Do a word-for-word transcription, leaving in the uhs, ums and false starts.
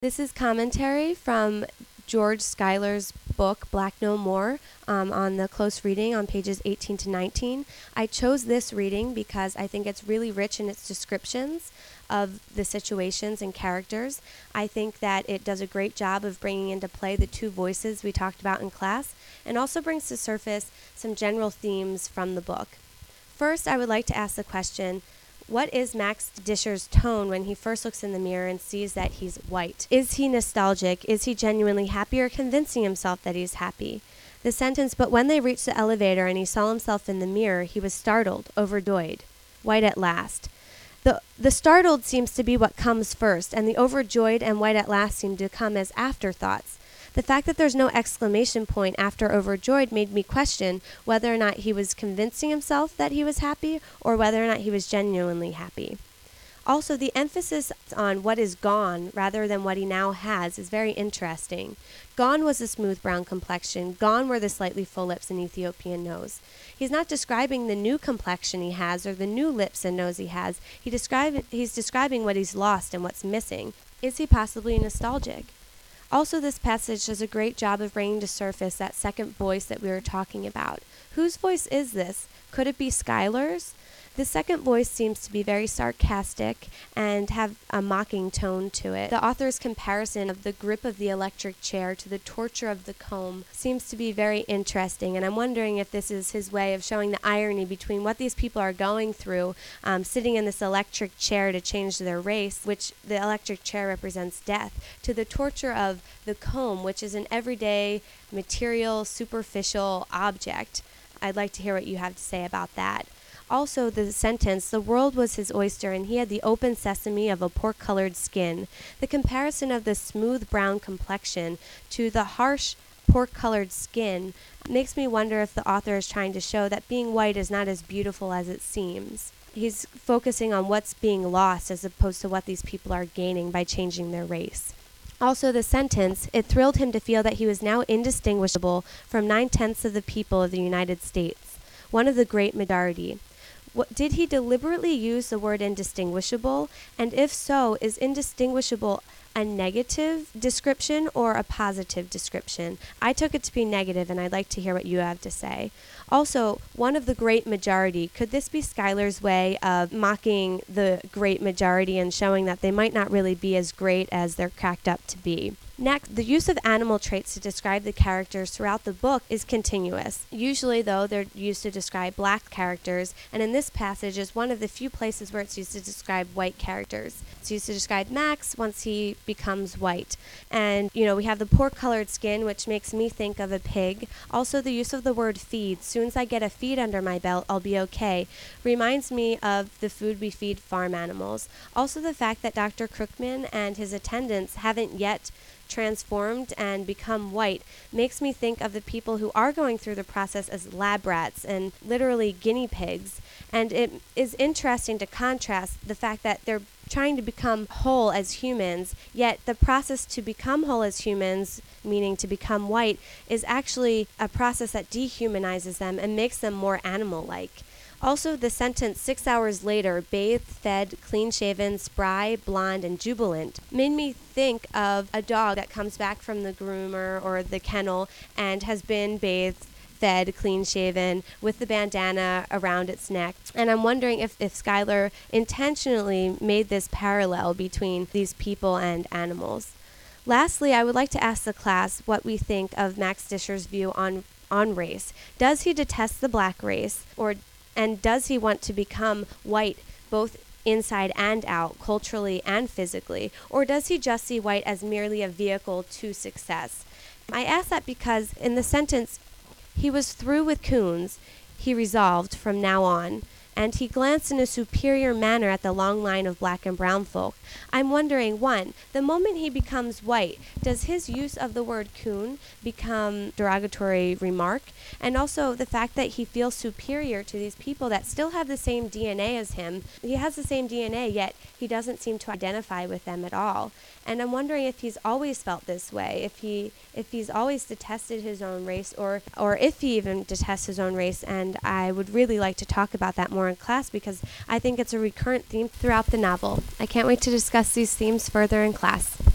This is commentary from George Schuyler's book, Black No More, um, on the close reading on pages eighteen to nineteen. I chose this reading because I think it's really rich in its descriptions of the situations and characters. I think that it does a great job of bringing into play the two voices we talked about in class, and also brings to surface some general themes from the book. First, I would like to ask the question, what is Max Disher's tone when he first looks in the mirror and sees that he's white? Is he nostalgic? Is he genuinely happy, or convincing himself that he's happy? The sentence, but when they reached the elevator and he saw himself in the mirror, he was startled, overjoyed, white at last. The, the startled seems to be what comes first, and the overjoyed and white at last seem to come as afterthoughts. The fact that there's no exclamation point after overjoyed made me question whether or not he was convincing himself that he was happy, or whether or not he was genuinely happy. Also, the emphasis on what is gone rather than what he now has is very interesting. Gone was the smooth brown complexion. Gone were the slightly full lips and Ethiopian nose. He's not describing the new complexion he has or the new lips and nose he has. He describe, he's describing what he's lost and what's missing. Is he possibly nostalgic? Also, this passage does a great job of bringing to surface that second voice that we were talking about. Whose voice is this? Could it be Schuyler's? The second voice seems to be very sarcastic and have a mocking tone to it. The author's comparison of the grip of the electric chair to the torture of the comb seems to be very interesting, and I'm wondering if this is his way of showing the irony between what these people are going through, um, sitting in this electric chair to change their race, which the electric chair represents death, to the torture of the comb, which is an everyday, material, superficial object. I'd like to hear what you have to say about that. Also, the sentence, the world was his oyster, and he had the open sesame of a pork-colored skin. The comparison of the smooth brown complexion to the harsh pork-colored skin makes me wonder if the author is trying to show that being white is not as beautiful as it seems. He's focusing on what's being lost as opposed to what these people are gaining by changing their race. Also, the sentence, it thrilled him to feel that he was now indistinguishable from nine-tenths of the people of the United States, one of the great majority. What, did he deliberately use the word indistinguishable? And if so, is indistinguishable a negative description or a positive description? I took it to be negative, and I'd like to hear what you have to say. Also, one of the great majority, could this be Schuyler's way of mocking the great majority and showing that they might not really be as great as they're cracked up to be? Next, the use of animal traits to describe the characters throughout the book is continuous. Usually, though, they're used to describe black characters, and in this passage is one of the few places where it's used to describe white characters. It's used to describe Max once he becomes white. And, you know, we have the pork-colored skin, which makes me think of a pig. Also, the use of the word feed. Soon as I get a feed under my belt, I'll be okay. Reminds me of the food we feed farm animals. Also, the fact that Doctor Crookman and his attendants haven't yet transformed and become white makes me think of the people who are going through the process as lab rats and literally guinea pigs. And it is interesting to contrast the fact that they're trying to become whole as humans, yet the process to become whole as humans, meaning to become white, is actually a process that dehumanizes them and makes them more animal-like. Also, the sentence, six hours later, bathed, fed, clean-shaven, spry, blonde, and jubilant, made me think of a dog that comes back from the groomer or the kennel and has been bathed, fed, clean-shaven, with the bandana around its neck. And I'm wondering if, if Schuyler intentionally made this parallel between these people and animals. Lastly, I would like to ask the class what we think of Max Disher's view on, on race. Does he detest the black race, or and does he want to become white both inside and out, culturally and physically? Or does he just see white as merely a vehicle to success? I ask that because in the sentence, he was through with coons, he resolved from now on, and he glanced in a superior manner at the long line of black and brown folk. I'm wondering, one, the moment he becomes white, does his use of the word coon become derogatory remark? And also the fact that he feels superior to these people that still have the same D N A as him. He has the same D N A, yet he doesn't seem to identify with them at all. And I'm wondering if he's always felt this way, if he if he's always detested his own race, or or if he even detests his own race. And I would really like to talk about that more in class, because I think it's a recurrent theme throughout the novel. I can't wait to discuss these themes further in class.